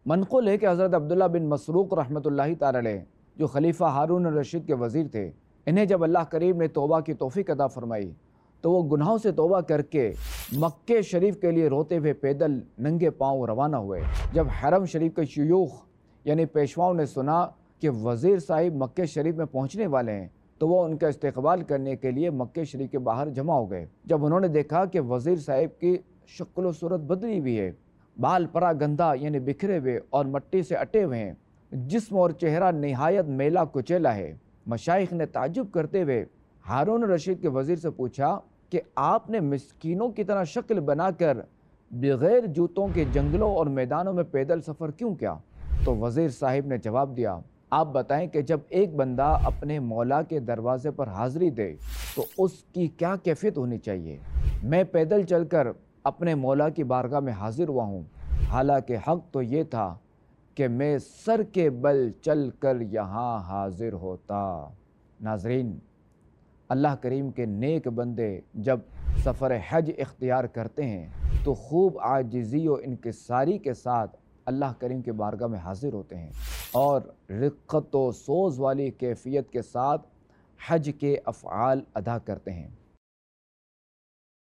منقول ہے کہ حضرت عبداللہ بن مسروق رحمۃ اللہ تعالی علیہ جو خلیفہ ہارون الرشید کے وزیر تھے، انہیں جب اللہ کریم نے توبہ کی توفیق عطا فرمائی تو وہ گناہوں سے توبہ کر کے مکہ شریف کے لیے روتے ہوئے پیدل ننگے پاؤں روانہ ہوئے۔ جب حرم شریف کے شیوخ یعنی پیشواؤں نے سنا کہ وزیر صاحب مکہ شریف میں پہنچنے والے ہیں تو وہ ان کا استقبال کرنے کے لیے مکہ شریف کے باہر جمع ہو گئے۔ جب انہوں نے دیکھا کہ وزیر صاحب کی شکل و صورت بدلی ہوئی ہے، بال پرا گندھا یعنی بکھرے ہوئے اور مٹی سے اٹے ہوئے ہیں، جسم اور چہرہ نہایت میلا کچیلا ہے، مشائخ نے تعجب کرتے ہوئے ہارون رشید کے وزیر سے پوچھا کہ آپ نے مسکینوں کی طرح شکل بنا کر بغیر جوتوں کے جنگلوں اور میدانوں میں پیدل سفر کیوں کیا؟ تو وزیر صاحب نے جواب دیا، آپ بتائیں کہ جب ایک بندہ اپنے مولا کے دروازے پر حاضری دے تو اس کی کیا کیفیت ہونی چاہیے؟ میں پیدل چل کر اپنے مولا کی بارگاہ میں حاضر ہوا ہوں، حالانکہ حق تو یہ تھا کہ میں سر کے بل چل کر یہاں حاضر ہوتا۔ ناظرین، اللہ کریم کے نیک بندے جب سفر حج اختیار کرتے ہیں تو خوب عاجزی و انکساری کے ساتھ اللہ کریم کی بارگاہ میں حاضر ہوتے ہیں اور رقت و سوز والی کیفیت کے ساتھ حج کے افعال ادا کرتے ہیں۔